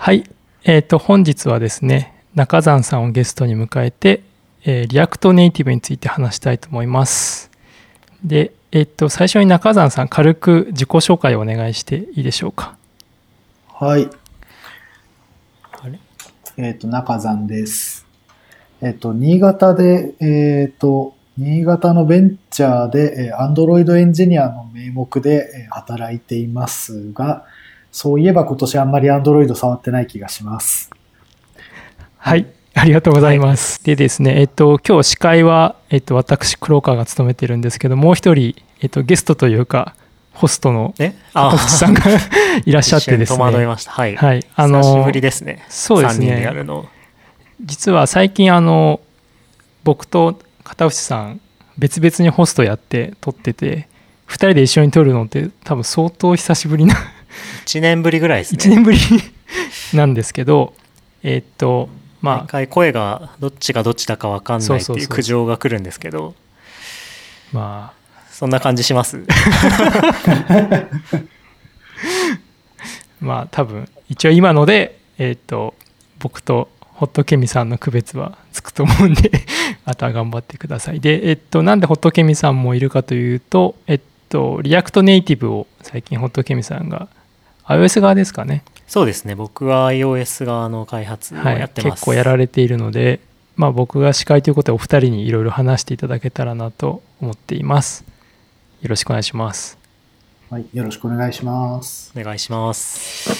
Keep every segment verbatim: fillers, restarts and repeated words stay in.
はい、えーと、本日はですね、中山さんをゲストに迎えて、えー、リアクトネイティブについて話したいと思います。で、えーと、最初に中山さん、軽く自己紹介をお願いしていいでしょうか。 はい。あれえっ、と、中山です。えっ、と、新潟で、えっ、と、新潟のベンチャーで、えー、Android エンジニアの名目で、えー働いていますが、そういえば今年あんまり Android 触ってない気がします。ははい、 い。 ありがとうございはい。 ます。でですね、えっと、今日司会は、えっと、私、黒川が務めてるんですけど、もう一人、えっと、ゲストというか、ホストのえ片渕さんがいらっしゃってです一瞬戸惑いね。 ました。はい。 はい、あ久しぶの、 りですね。 そうですさんにんでやね。 るの。 実は最近、あの、僕と片渕さん、別々にホストやって撮ってて、ふたりで一緒に撮るのって多分相当久しぶりな、 いちねんぶりぐらいですね。 いちねんぶりなんですけど、えーっと、ま毎回声がどっちがどっちだか分かんないっていうそうそうそう苦情が来るんですけど、 あ、まそんな感じします。 あ、まあ多分、一応今ので、えーっと、僕とホットケミさんの区別はつくと思うんであとは頑張ってください。で、えっと、なんでホットケミさんもいるかというと、えっと、リアクトネイティブを最近ホットケミさんが iOS 側ですかね。 そうですね。僕は iOS 側の開発をはい、 やってます。 結構やられているので、まあ、僕が司会ということでお二人にいろいろ話していただけたらなと思っています。よろしくお願いします。 はい。よろしくお願いします。 お願いします。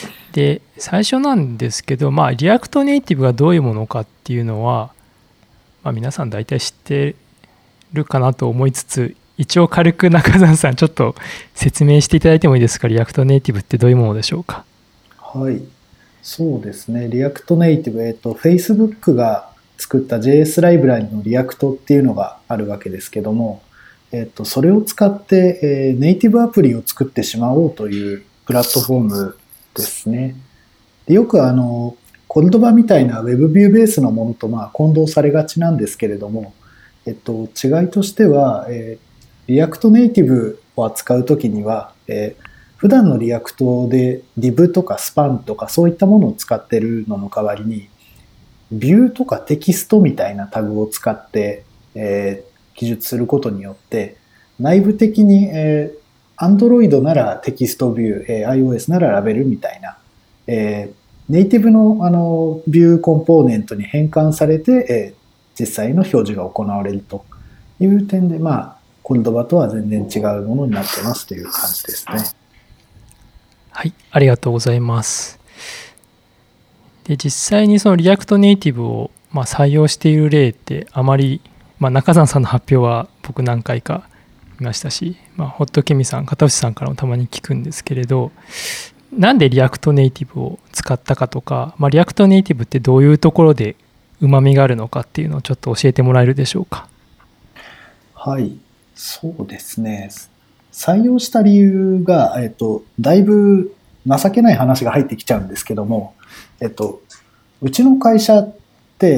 で、最初なんですけど、まあ、リアクトネイティブがどういうものかっていうのは、まあ、皆さん大体知ってるかなと思いつつ、一応軽く中山さんちょっと説明していただいてもいいですか。リアクトネイティブってどういうものでしょうか。 はい。そうですね。リアクトネイティブ、えっ、と、Facebook が作った ジェイエス ライブラリのリアクトっていうのがあるわけですけども、えっ、と、それを使って、えーネイティブアプリを作ってしまおうというプラットフォームですね。でよくあの、コルドバみたいな Web ビューベースのものとまあ混同されがちなんですけれども、えっと、違いとしては、えー、リアクトネイティブを扱うときには、えー普段のリアクトで div とかスパンとかそういったものを使っているのの代わりに、ビューとかテキストみたいなタグを使って、えー記述することによって、内部的に、えー Android ならテキストビュー、えー iOS ならラベルみたいな、えーネイティブのあのビューコンポーネントに変換されて、えー実際の表示が行われるという点で、まあ、コルドバとは全然違うものになってますという感じですね。 はい、ありがとうございます。で、実際にそのリアクトネイティブをまあ採用している例ってあまり、まあ、中山さんの発表は僕何回か見ましたし、まあ、ホットケミさん、片渕さんからもたまに聞くんですけれど、なんでリアクトネイティブを使ったかとか、まあ、リアクトネイティブってどういうところでうまみがあるのかっていうのをちょっと教えてもらえるでしょうか。 はい、そうですね。採用した理由が、えっと、だいぶ情けない話が入ってきちゃうんですけども、えっと、うちの会社って、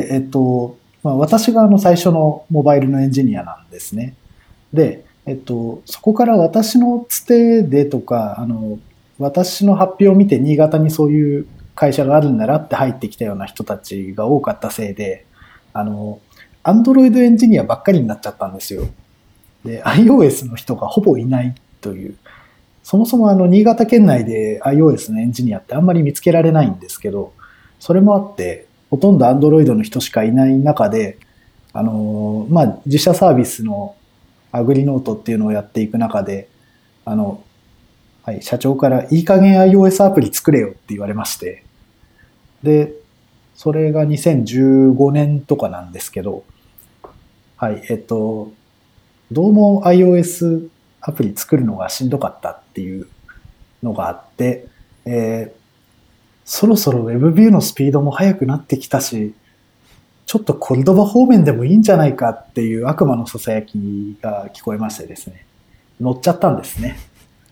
えっと、まあ、私があの最初のモバイルのエンジニアなんですね。で、えっと、そこから私のつてでとか、あの、私の発表を見て新潟にそういう会社があるんだなって入ってきたような人たちが多かったせいで、あの、Android エンジニアばっかりになっちゃったんですよ。で、iOS の人がほぼいないという。そもそもあの、新潟県内で iOS のエンジニアってあんまり見つけられないんですけど、それもあって、ほとんど Android の人しかいない中で、あの、まあ、自社サービスのアグリノートっていうのをやっていく中で、あの、はい、社長からいい加減 iOS アプリ作れよって言われまして、で、それがにせんじゅうごねんとかなんですけど、はい、えっと、どうも iOS アプリ作るのがしんどかったっていうのがあって、えーそろそろ WebView のスピードも速くなってきたし、ちょっとコルドバ方面でもいいんじゃないかっていう悪魔の囁きが聞こえましてですね、乗っちゃったんですね。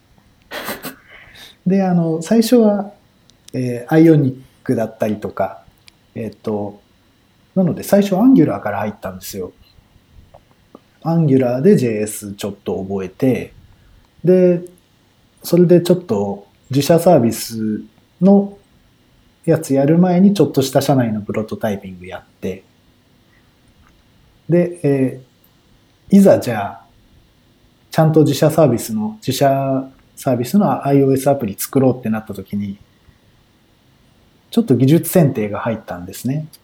で、あの、最初は、えー、Ionic だったりとか、えっと、なので最初 Angular から入ったんですよ。Angular で ジェイエス ちょっと覚えて、で、それでちょっと自社サービスのやつやる前にちょっとした社内のプロトタイピングやって、で、えー、いざじゃあ、ちゃんと自社サービスの、自社サービスの iOS アプリ作ろうってなった時に、ちょっと技術選定が入ったんですね。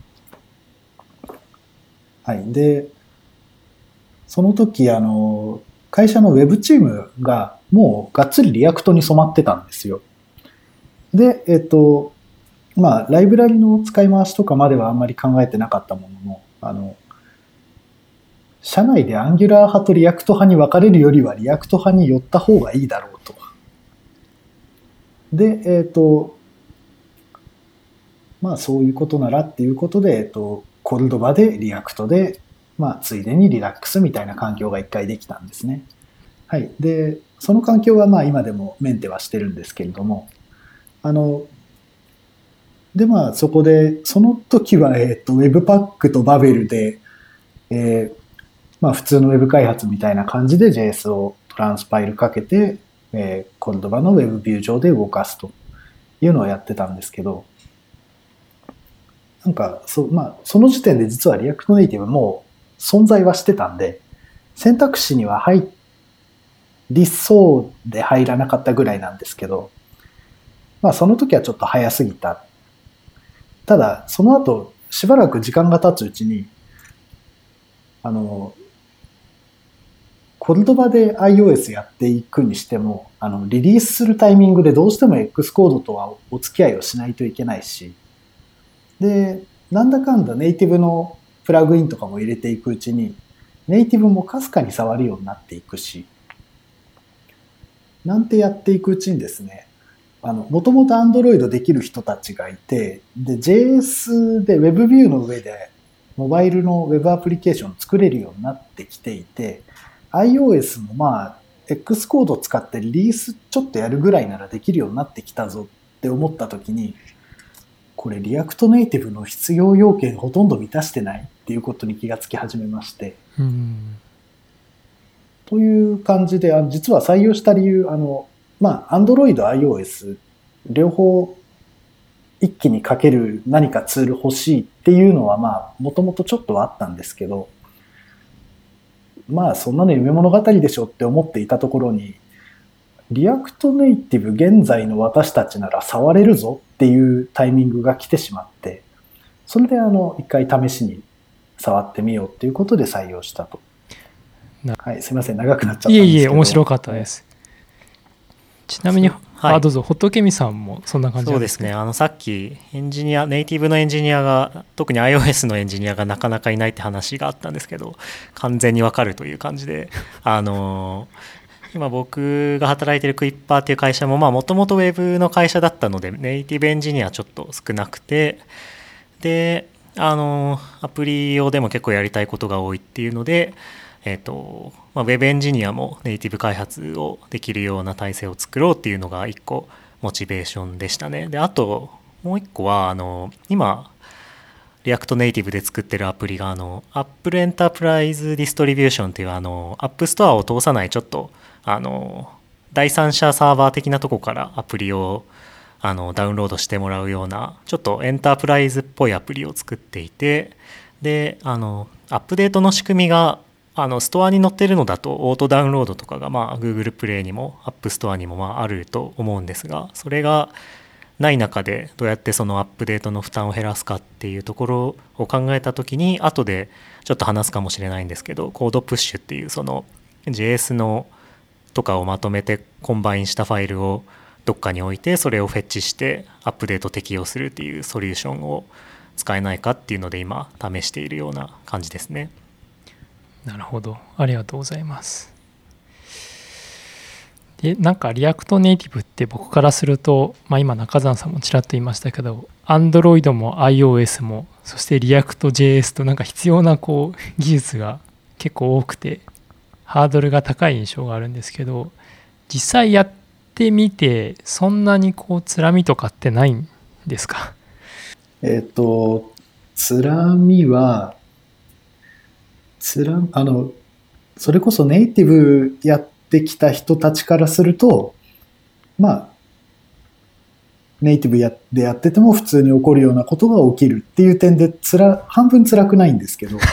はい。で、その時、あの、会社のウェブチームがもうがっつりリアクトに染まってたんですよ。で、えっと、まあ、ライブラリの使い回しとかまではあんまり考えてなかったものの、あの、社内でアンギュラー派とリアクト派に分かれるよりはリアクト派に寄った方がいいだろうと。で、えっと、まあそういうことならっていうことで、えっと、コルドバでリアクトで、まあついでにリラックスみたいな環境が一回できたんですね。はい。で、その環境はまあ今でもメンテはしてるんですけれども、あの、でまあそこで、その時は、えっと、Webpack と Babel で、えー、まあ普通の Web 開発みたいな感じで ジェイエス をトランスパイルかけて、えー、コルドバの Web ビュー上で動かすというのをやってたんですけど、なんか、そ、まあ、その時点で実は React Native も存在はしてたんで、選択肢には入りそうで入らなかったぐらいなんですけど、まあその時はちょっと早すぎた。ただ、その後、しばらく時間が経つうちに、あの、コルドバで iOS やっていくにしても、あの、リリースするタイミングでどうしても Xcode とはお付き合いをしないといけないし、で、なんだかんだネイティブのプラグインとかも入れていくうちに、ネイティブもかすかに触るようになっていくし、なんてやっていくうちにですね、あの、もともと Android できる人たちがいて、で、ジェイエス で WebView の上でモバイルの Web アプリケーションを作れるようになってきていて、iOS もまあ、Xcode を使ってリリースちょっとやるぐらいならできるようになってきたぞって思ったときに、これ React Native の必要要件ほとんど満たしてないっていうことに気がつき始めまして。 うん、 という感じで、あの実は採用した理由、あの、まあ、Android、iOS、両方一気にかける何かツール欲しいっていうのは、まあ、もともとちょっとはあったんですけど、まあ、そんなの夢物語でしょって思っていたところに、リアクトネイティブ現在の私たちなら触れるぞっていうタイミングが来てしまって、それであの、一回試しに触ってみようっていうことで採用したと。はい、すみません、長くなっちゃったんですけど。 いえいえ、面白かったです。ちなみに、 はい、 あ、どうぞ、仏美さんもそんな感じなんですか？ そうですね。あの、さっき、エンジニア、ネイティブのエンジニアが、特に iOS のエンジニアがなかなかいないって話があったんですけど、完全にわかるという感じで、あの、今僕が働いているクイッパーっていう会社も、まあ、もともとウェブの会社だったので、ネイティブエンジニアちょっと少なくて、で、あの、アプリ用でも結構やりたいことが多いっていうので、えっと、まあ、ウェブエンジニアもネイティブ開発をできるような体制を作ろうっていうのが一個モチベーションでしたね。で、あともう一個は、あの、今、React Native で作ってるアプリが、あの、Apple Enterprise Distribution っていう、あの、App Store を通さないちょっと、あの、第三者サーバー的なとこからアプリをあのダウンロードしてもらうような、ちょっとエンタープライズっぽいアプリを作っていて、で、あの、アップデートの仕組みが、あのストアに載ってるのだとオートダウンロードとかが、まあ、Google プレイにも App Store にもまああると思うんですが、それがない中でどうやってそのアップデートの負担を減らすかっていうところを考えたときに、後でちょっと話すかもしれないんですけど、コードプッシュっていうその ジェイエス のとかをまとめてコンバインしたファイルをどっかに置いて、それをフェッチしてアップデート適用するっていうソリューションを使えないかっていうので今試しているような感じですね。 なるほど、ありがとうございます。で、なんかリアクトネイティブって僕からすると、まあ、今中澤さんもちらっと言いましたけど、Android も iOS も、そしてリアクト ジェイエス となんか必要なこう技術が結構多くて、ハードルが高い印象があるんですけど、実際やってみてそんなにこうつらみとかってないんですか？ えっと、つらみは、つら、あの、それこそネイティブやってきた人たちからすると、まあ、 ネイティブやでやってても普通に起こるようなことが起きるっていう点でつら半分辛くないんですけど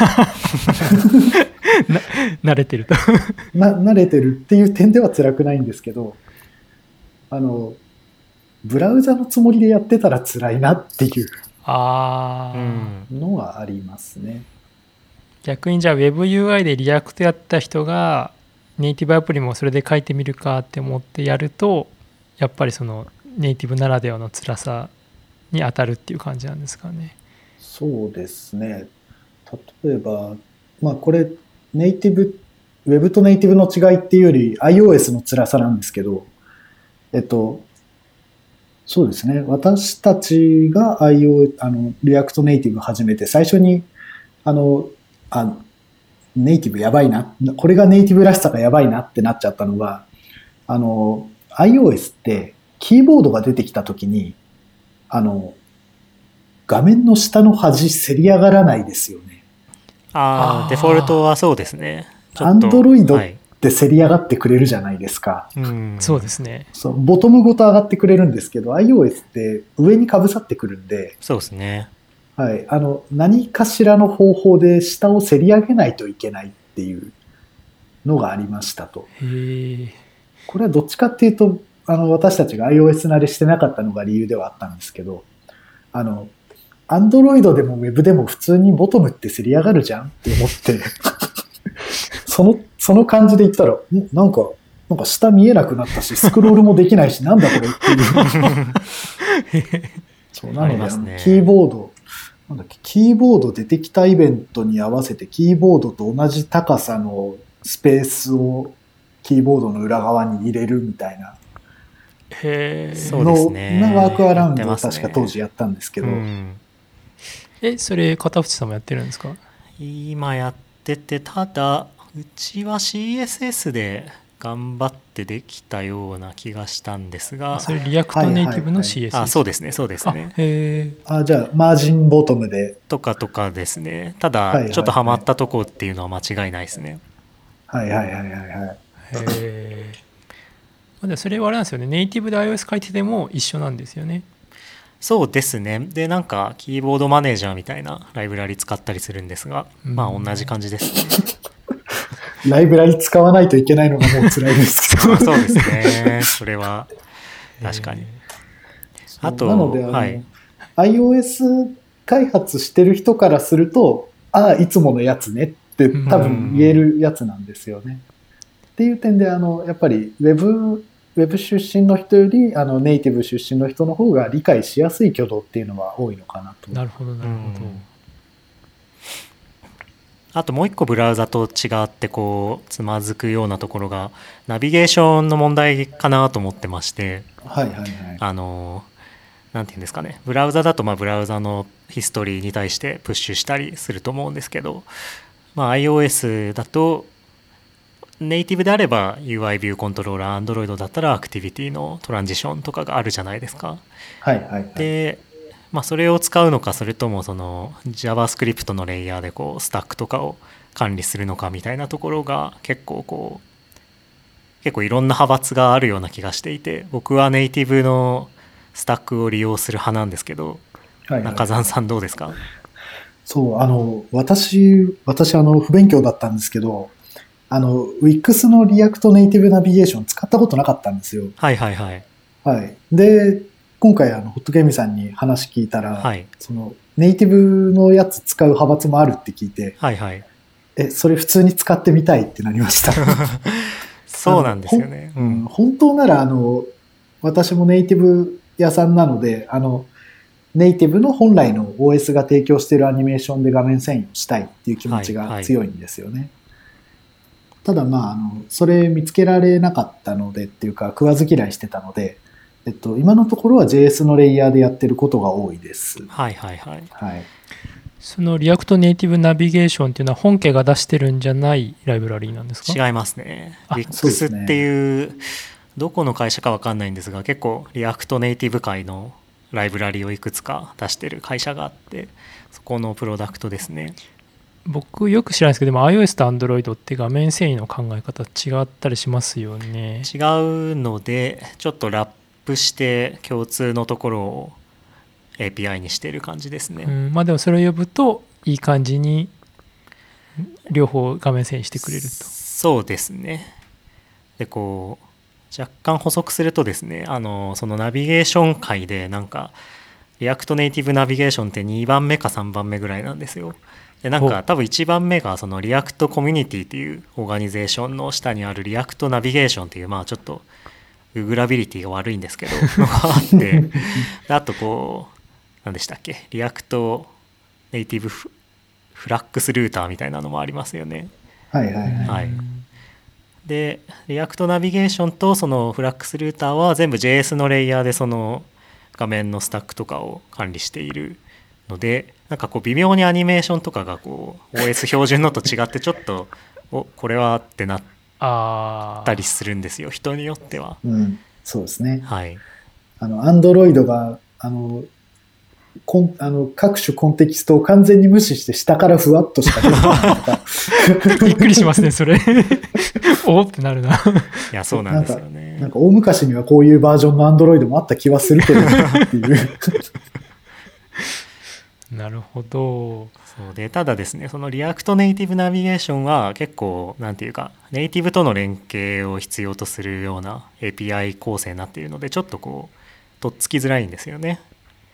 慣れてるとな慣れてるっていう点では辛くないんですけど、あのブラウザのつもりでやってたら辛いなっていうあうんのはありますね。 逆にじゃあ WebUI でリアクトやった人がネイティブアプリもそれで書いてみるかって思ってやると、やっぱりそのネイティブならではの辛さに当たるっていう感じなんですかね。 そうですね。例えば、まあこれネイティブ、ウェブとネイティブの違いっていうより iOS の辛さなんですけど、えっと、そうですね。私たちが iOS、あの、リアクトネイティブ始めて最初に、あの、あ、ネイティブやばいな、これがネイティブらしさがやばいなってなっちゃったのが、あの、iOS ってキーボードが出てきたときに、あの、画面の下の端せり上がらないですよね。 ああ、デフォルトはそうですね。ちょっと Android はいってせり上がってくれるじゃないですか。 うんそうですね。 そう、ボトムごと上がってくれるんですけど、iOS って上にかぶさってくるんで、 そうですね。 はい、あの、何かしらの方法で下をせり上げないといけないっていうのがありましたと。 へえ。 これはどっちかっていうと、あの、私たちが iOS 慣れしてなかったのが理由ではあったんですけど、あの、Android でも Web でも普通にボトムってせり上がるじゃんって思って、その、その感じで言ったら、んなんか、なんか下見えなくなったし、スクロールもできないし、なんだこれっていう。そうなので、ね、キーボード、なんだっけ、キーボード出てきたイベントに合わせて、キーボードと同じ高さのスペースをキーボードの裏側に入れるみたいな。 へえ。 そうですね。 のワークアラウンドを確か当時やったんですけど。 うん、 え、それ片渕さんもやってるんですか？ 今やってて、ただうちは シーエスエス で頑張ってできたような気がしたんですが、 それリアクトネイティブの シーエスエス、 あ、そうですね、そうですね。 へあ、じゃあマージンボトムでとかとかですね。ただ、 はいはいはい、 ちょっとハマったとこっていうのは間違いないですね。 はいはいはいはいはい。 へえ。それはあれなんですよね。ネイティブで iOS 書いてても一緒なんですよね。 そうですね。で、なんかキーボードマネージャーみたいなライブラリ使ったりするんですが、うん、まあ同じ感じですね。 ライブラリ使わないといけないのがもう辛いですけど。 そうですね。それは確かに。あと、 なのであの、 はい、 iOS 開発してる人からすると、ああ、いつものやつねって多分言えるやつなんですよね。っていう点で、あの、やっぱり Web、Web 出身の人よりあのネイティブ出身の人の方が理解しやすい挙動っていうのは多いのかなと。 なるほど、なるほど。 あともう一個ブラウザと違ってこうつまずくようなところがナビゲーションの問題かなと思ってまして、 はいはいはい、 あのなんていうんですかね、ブラウザだとまあブラウザのヒストリーに対してプッシュしたりすると思うんですけど、まあ、iOS だとネイティブであれば ユーアイ ビューコントローラー、Android だったらアクティビティのトランジションとかがあるじゃないですか。 はいはいはい、 でまあ、それを使うのか、それともその JavaScript のレイヤーでこうスタックとかを管理するのかみたいなところが結構こう結構いろんな派閥があるような気がしていて、僕はネイティブのスタックを利用する派なんですけど、はいはい、中澤さんどうですか？ そう、あの私私あの不勉強だったんですけど、あの Wix のリアクトネイティブナビゲーション使ったことなかったんですよ。 はいはいはい。 はい。で今回あのホットケミさんに話聞いたら、 はい、 そのネイティブのやつ使う派閥もあるって聞いて、 はいはい、 えそれ普通に使ってみたいってなりました。 そうなんですよね。 うん、本当ならあの私もネイティブ屋さんなので、あのネイティブの本来の オーエス が提供しているアニメーションで画面遷移をしたいっていう気持ちが強いんですよね。はいはい、ただまああのそれ見つけられなかったのでっていうか食わず嫌いしてたので。えっと、今のところは ジェイエス のレイヤーでやってることが多いです。 はいはいはい。 はい、 そのリアクトネイティブナビゲーションっていうのは本家が出してるんじゃないライブラリーなんですか？ 違いますね。Wix っていうどこの会社か分かんないんですが、結構リアクトネイティブ界のライブラリーをいくつか出してる会社があって、そこのプロダクトですね。 僕よく知らないですけど、でも iOS と Android って画面遷移の考え方違ったりしますよね。 違うのでちょっとラップして共通のところを エーピーアイ にしている感じですね。 うん、まあでもそれを呼ぶといい感じに両方画面遷移してくれると。 そうですね。でこう若干補足するとですね、あのそのナビゲーション界でなんかリアクトネイティブナビゲーションってにばんめかさんばんめぐらいなんですよ。でなんか多分いちばんめがそのリアクトコミュニティっていうオーガニゼーションの下にあるリアクトナビゲーションっていう、まあちょっとググラビリティが悪いんですけどのがあってであとこう何でしたっけ、リアクトネイティブフラックスルーターみたいなのもありますよね。 はいはいはい。 はい、でリアクトナビゲーションとそのフラックスルーターは全部 ジェイエス のレイヤーでその画面のスタックとかを管理しているので、なんかこう微妙にアニメーションとかがこう オーエス 標準のと違ってちょっとおこれはってなったりするんですよ、人によっては。 うん、そうですね。 はい。 あの Android があのコンあの各種コンテキストを完全に無視して下からふわっとしか出てないとかびっくりしますねそれおーってなるな。 いやそうなんですよね。 なんか、なんか大昔にはこういうバージョンの Android もあった気はするけどなっていうなるほど。 そうでただですね、そのリアクトネイティブナビゲーションは結構なんていうかネイティブとの連携を必要とするような エーピーアイ 構成になっているので、ちょっとこうとっつきづらいんですよね。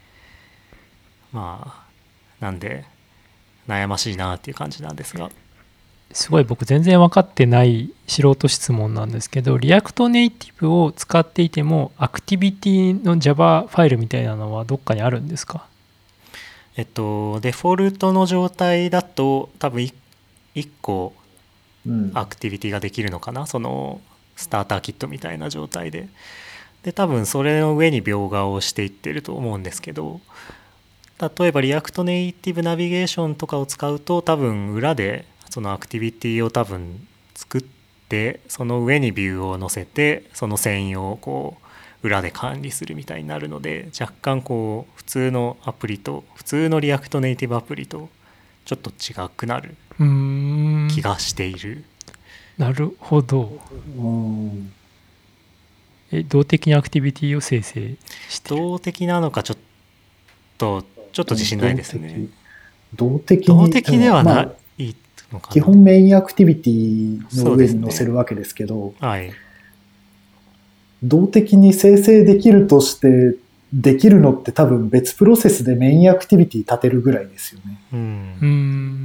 まあなんで悩ましいなっていう感じなんですが、 すごい僕全然分かってない素人質問なんですけど、リアクトネイティブを使っていてもアクティビティの Java ファイルみたいなのはどっかにあるんですか？ えっとデフォルトの状態だと多分いっこアクティビティができるのかな、うん、そのスターターキットみたいな状態でで多分それの上に描画をしていってると思うんですけど、例えばリアクトネイティブナビゲーションとかを使うと多分裏でそのアクティビティを多分作ってその上にビューを載せてその遷移をこう裏で管理するみたいになるので、若干こう普通のアプリと普通のリアクトネイティブアプリとちょっと違くなる気がしている。 なるほど。 うんえ動的にアクティビティを生成してる。 動的なのかちょっとちょっと自信ないですね。 動的動的ではない、 まあ、のかな。基本メインアクティビティの上に載せるわけですけど、 ね、はい、 動的に生成できるとしてできるのって多分別プロセスでメインアクティビティ立てるぐらいですよね。 うん、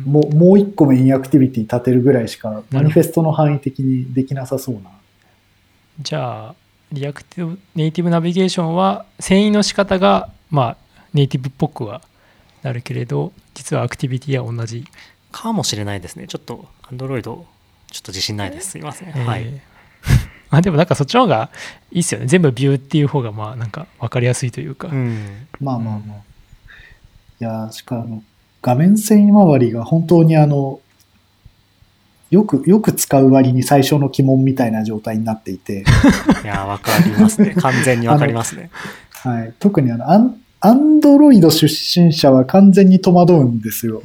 もうもう一個メインアクティビティ立てるぐらいしかマニフェストの範囲的にできなさそうな。 じゃあリアクティブネイティブナビゲーションは遷移の仕方がまあネイティブっぽくはなるけれど実はアクティビティは同じかもしれないですね。ちょっと Android ちょっと自信ないです。すいません。えー、はい。 まあでもなんかそっちの方がいいっすよね。全部ビューっていう方がまあなんか分かりやすいというか。 うん、 まあまあまあ。いやしかも画面遷移周りが本当にあのよくよく使う割に最初の鬼門みたいな状態になっていて。 いやわかりますね。完全にわかりますね。 はい。特にあのアンアンドロイド出身者は完全に戸惑うんですよ。 うん、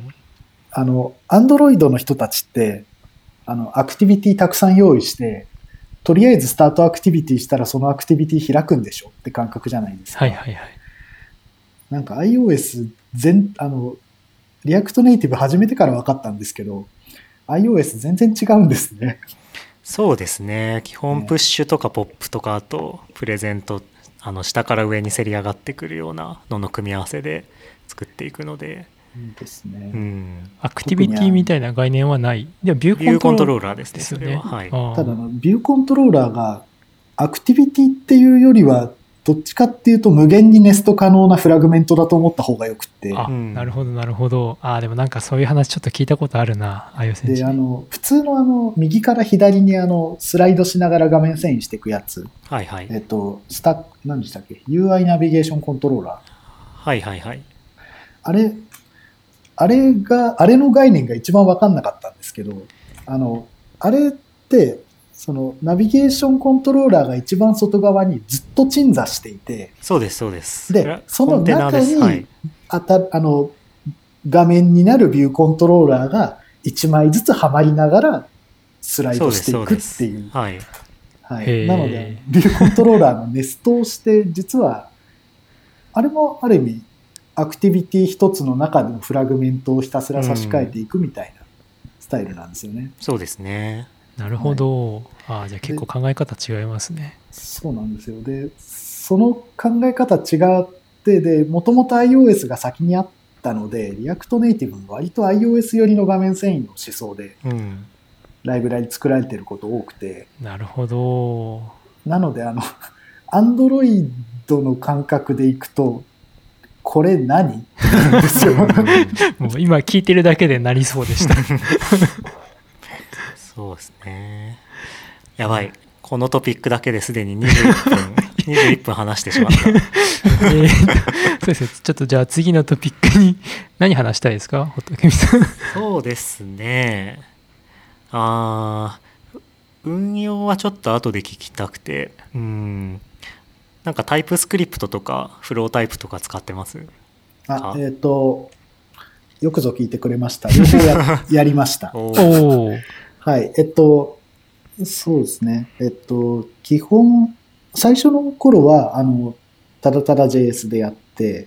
あの、アンドロイドの人たちって、あの、アクティビティたくさん用意して、とりあえずスタートアクティビティしたらそのアクティビティ開くんでしょって感覚じゃないですか。 はいはいはい。 なんか iOS 全、あの、リアクトネイティブ始めてから分かったんですけど、iOS 全然違うんですね。 そうですね。基本プッシュとかポップとか、あとプレゼント、あの下から上にせり上がってくるようなのの組み合わせで作っていくので、 いいですね。 うん、 アクティビティみたいな概念はない。でもビューコントローラーですね。それは、はい、 ただのビューコントローラーがアクティビティっていうよりはどっちかっていうと無限にネスト可能なフラグメントだと思った方がよくって。 あ、うん、なるほどなるほど。あ、でもなんかそういう話ちょっと聞いたことあるな。iOS で、あの普通のあの右から左にあのスライドしながら画面遷移していくやつ。 はいはい。 えっとスタ何でしたっけ？ ユーアイ ナビゲーションコントローラー。 はいはいはい。 あれあれがあれの概念が一番分かんなかったんですけど、あのあれってそのナビゲーションコントローラーが一番外側にずっと鎮座していて、 そうですそうです。 でその中にあたあの画面になるビューコントローラーがいちまいずつはまりながらスライドしていくっていう。 はい。 はへーい、なので、ビューコントローラーのネストをして、実は、あれもある意味、アクティビティ一つの中でのフラグメントをひたすら差し替えていくみたいなスタイルなんですよね。 そうですね。 なるほど、ああじゃあ結構考え方違いますね。 そうなんですよ。で、その考え方違って、で、もともと iOS が先にあったので、React Native も割と iOS 寄りの画面遷移の思想で、 うんライブラリ作られてること多くて、 なるほど。 なので、あの、Android の感覚でいくと、これ何なんですよ。 もう今聞いてるだけでなりそうでした。 そうですね。やばい。このトピックだけですでににじゅういっぷん、にじゅういっぷん話してしまった。 えーそうですね。ちょっとじゃあ次のトピックに何話したいですか、仏さん。 そうですね。あー、運用はちょっと後で聞きたくて、うん。なんかタイプスクリプトとかフロータイプとか使ってます？ あ、えっ、と、よくぞ聞いてくれました。両方 や, やりました。 おおーはい。えっと、そうですね。えっと、基本、最初の頃は、あの、ただただ ジェイエス でやって、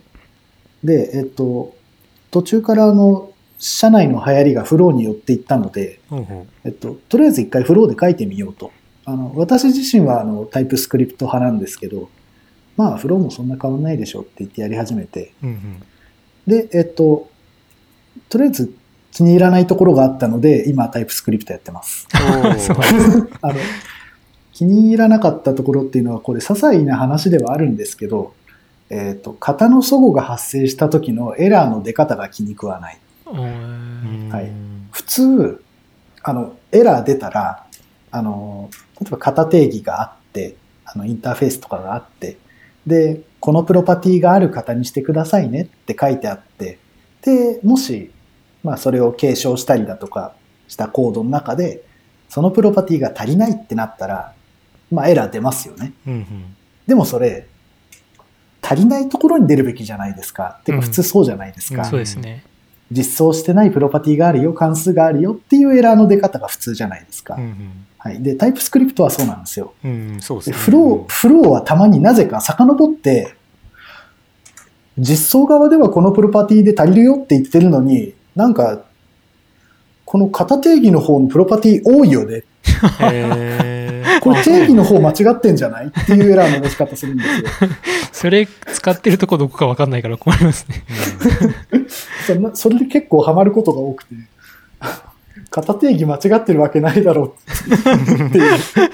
で、えっと、途中からあの、社内の流行りがフローに寄っていったので、 ほうほえっと、とりあえず一回フローで書いてみようと。あの、私自身はあの、タイプスクリプト派なんですけど、まあ、フローもそんな変わんないでしょって言ってやり始めて、 う。うんうん。 で、えっと、とりあえず気に入らないところがあったので、今タイプスクリプトやってます。 そうあの気に入らなかったところっていうのは、これ些細な話ではあるんですけど、えっと、型の齟齬が発生した時のエラーの出方が気に食わない。 おーはい普通、あの、エラー出たら、あの、例えば型定義があって、あの、インターフェースとかがあって、で、このプロパティがある型にしてくださいねって書いてあって、で、もし、まあ、それを継承したりだとかしたコードの中で、そのプロパティが足りないってなったら、まあ、エラー出ますよね。 うんうん。 でもそれ、足りないところに出るべきじゃないですか。てか、普通そうじゃないですか。 うんそうですね。 実装してないプロパティがあるよ、関数があるよっていうエラーの出方が普通じゃないですか。 うんうんはい。で、タイプスクリプトはそうなんですよ。 うん、そうですでね。 フロー、フローはたまになぜか遡って、実装側ではこのプロパティで足りるよって言ってるのに、なんか、この型定義の方のプロパティ多いよね。 へーこれ定義の方間違ってんじゃないっていうエラーの出し方するんですよ。 それ使ってるとこどこか分かんないから困りますね。 そんなそれで結構ハマることが多くて、型定義間違ってるわけないだろうっていう。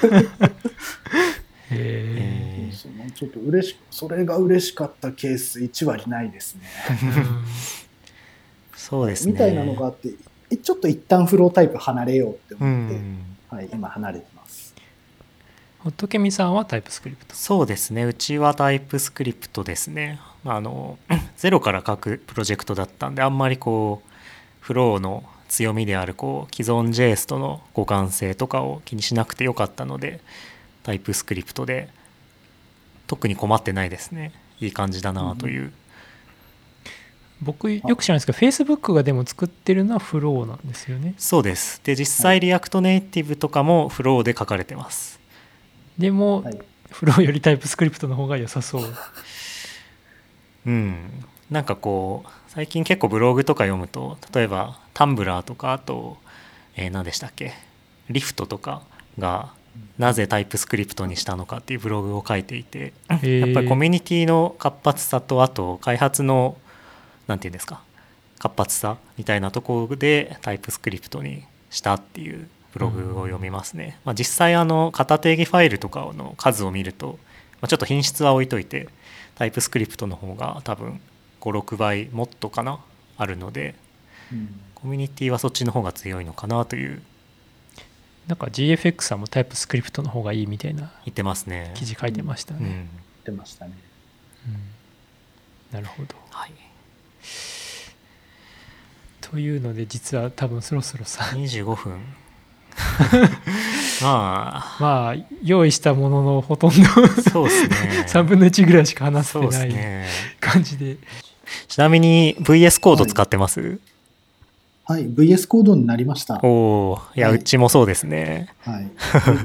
へへーそのちょっと嬉しそれが嬉しかったケースいち割ないですね。 そうですね。 みたいなのがあって、ちょっと一旦フロータイプ離れようってう思って、 ん。 はい、今離れてます。 仏見さんはタイプスクリプト。 そうですね。うちはタイプスクリプトですね。あの、ゼロから書くプロジェクトだったんで、あんまりこう、フローの強みであるこう既存 ジェイエス との互換性とかを気にしなくてよかったので、タイプスクリプトで特に困ってないですね。いい感じだなという。うん、 僕よく知らないですけど、Facebook がでも作ってるのはフローなんですよね。 そうです。で、実際リアクトネイティブとかもフローで書かれてます。 でも、はい、フローよりタイプスクリプトの方が良さそう。 うん。なんかこう最近結構ブログとか読むと、例えばタンブラーとか、あと、えー、何でしたっけ、リフトとかがなぜタイプスクリプトにしたのかっていうブログを書いていて、やっぱりコミュニティの活発さと、あと開発のなんていうんですか、活発さみたいなところでタイプスクリプトにしたっていうブログを読みますね。まあ、実際あの型定義ファイルとかの数を見ると、まあ、ちょっと品質は置いといてタイプスクリプトの方が多分ご、ろくばいもっとかなあるので、うん、コミュニティはそっちの方が強いのかなという。 なんか ジーエフエックス さんもタイプスクリプトの方がいいみたいな言ってますね。 記事書いてましたね。 うんうん、言ってましたね、 うん、なるほど、 はい、 というので実は多分そろそろさにじゅうごふんまあまあ用意したもののほとんどそうですねさんぶんのいちぐらいしか話せてない感じで。 ちなみに ブイエス コード使ってます？はい、 はい、ブイエス コードになりました。 おお、いや、 はい、 うちもそうですね。 はい、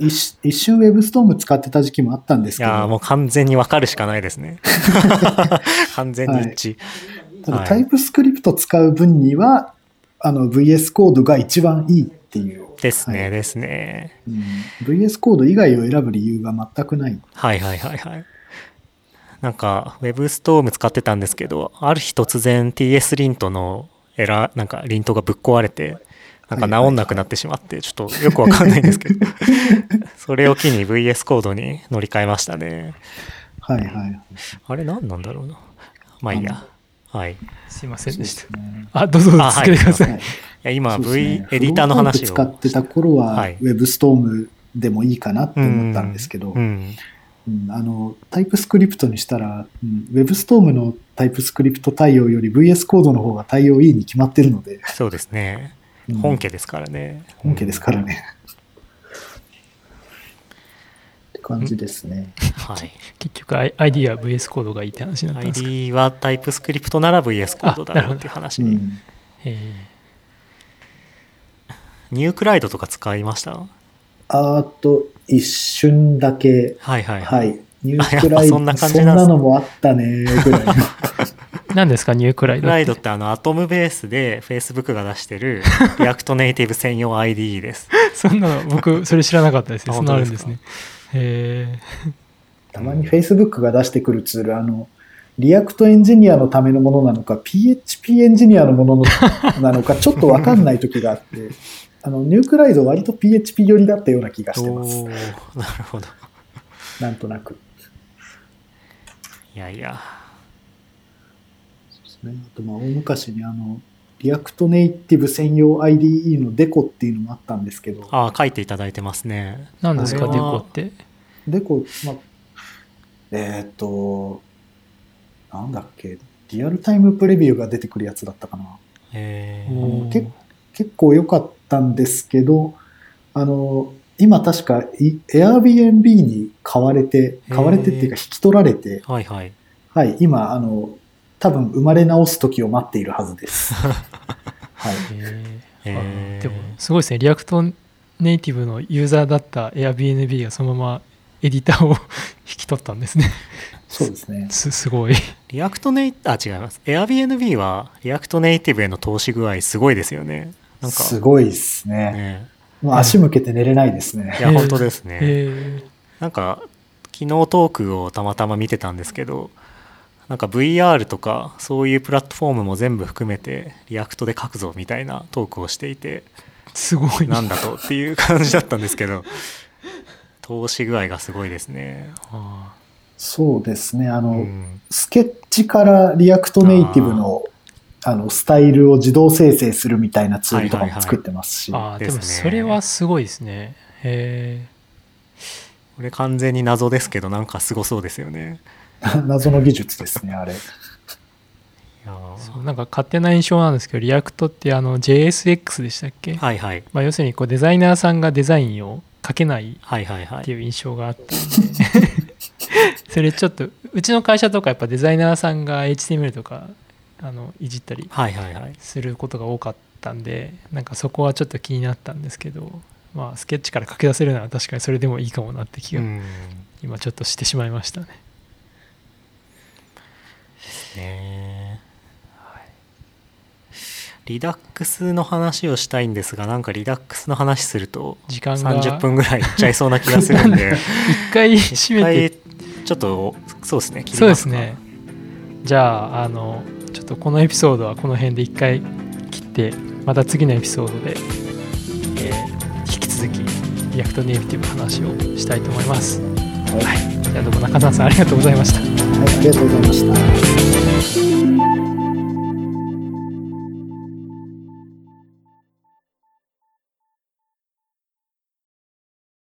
一, 一瞬 WebStorm 使ってた時期もあったんですけど。 いや、もう完全に分かるしかないですね。完全に一致。 はい、ただ、タイプスクリプト使う分には、あの ブイエス コードが一番いいっていう。 ですね、 はい、 ですね、 うん。ブイエス コード以外を選ぶ理由が全くない。 はいはいはいはい。なんか WebStorm 使ってたんですけど、ある日突然 ティーエス リントのエラー、なんかリントがぶっ壊れて、なんか治んなくなってしまって、ちょっとよくわかんないんですけど、それを機に ブイエス コードに乗り換えましたね。 はいはい。 あれ何なんだろうな。まあいいや。はい。 すいませんでした。 ね、 あ、どうぞ続けてください。 いや今 V エディターの話を使ってた頃は WebStorm でもいいかなって思ったんですけど、 うんうん、あのタイプスクリプトにしたら、うん、WebStorm のタイプスクリプト対応より ブイエス コードの方が対応いいに決まってるので。 そうですね。うん、本家ですからね。 本家ですからね。って感じですね。 はい。 結局 アイディー は ブイエス コードがいいって話になったんですか。 アイディー はタイプスクリプトなら ブイエス コードだろうっていう話に。ニュークライドとか使いました？ あと一瞬だけ。 はいはいはい。はい、 ニュークライド、そんな感じなんです。そんなのもあったねぐらいの。 何ですかニュークライドって。 ニュークライドってあのアトムベースで Facebook が出してるリアクトネイティブ専用 アイディー です。 そんなの僕それ知らなかったですね。そんなあるんですね。へーたまに Facebook が出してくるツール、あのリアクトエンジニアのためのものなのか ピーエイチピー エンジニアのものなのかちょっと分かんない時があってあのニュークライド割と ピーエイチピー 寄りだったような気がしてます。 なるほど。 なんとなく。 いやいや。 そうですね。あとまあ大昔にあのリアクトネイティブ専用 アイディーイー のデコっていうのもあったんですけど。 ああ、書いていただいてますね。 何ですかデコって。 デコ、まあ、えっと、なんだっけ、リアルタイムプレビューが出てくるやつだったかな。 へーけ結構良かったんですけど、あの、今確か Airbnb に買われて、買われてっていうか引き取られて、 はいはい。 はい、今、あの、多分生まれ直す時を待っているはずです。はい。 えー、でもすごいですね。リアクトネイティブのユーザーだった Airbnb がそのままエディターを引き取ったんですね。 そうですね。 す, すごい。 リアクトネイあ違います。Airbnb はリアクトネイティブへの投資具合すごいですよね。なんかすごいですね。ねもう足向けて寝れないですね。 いや本当ですね。 えー、 なんか昨日トークをたまたま見てたんですけど、なんか ブイアール とかそういうプラットフォームも全部含めてリアクトで書くぞみたいなトークをしていて、 すごいなんだとっていう感じだったんですけど、投資具合がすごいですね。 ああそうですね。あの、うん、スケッチからリアクトネイティブのあのスタイルを自動生成するみたいなツールとかも作ってますし。 はいはいはい、あでもそれはすごいですね。へーこれ完全に謎ですけどなんかすごそうですよね。 謎の技術ですねあれ。いやそうなんか勝手な印象なんですけど、リアクトってあの ジェイエスエックス でしたっけ？ はいはい。 まあ、要するにこうデザイナーさんがデザインを書けないっていう印象があったんで、はいはいはい、それちょっとうちの会社とかやっぱデザイナーさんが エイチティーエムエル とかあのいじったりすることが多かったんで、なんかそこはちょっと気になったんですけど、まあスケッチから書き出せるなら確かにそれでもいいかもなって気が今ちょっとしてしまいましたね。 ねはい、リダックスの話をしたいんですが、なんかリダックスの話すると時間がさんじゅっぷんぐらいいっちゃいそうな気がするんで一回締めてちょっとそうですね切りますか。 そうですね。じゃあ、あのちょっとこのエピソードはこの辺で一回切って、また次のエピソードで、えー、引き続きリアクトネイティブの話をしたいと思います。はい、じゃあどうも中澤さんありがとうございました。 はい、ありがとうございました。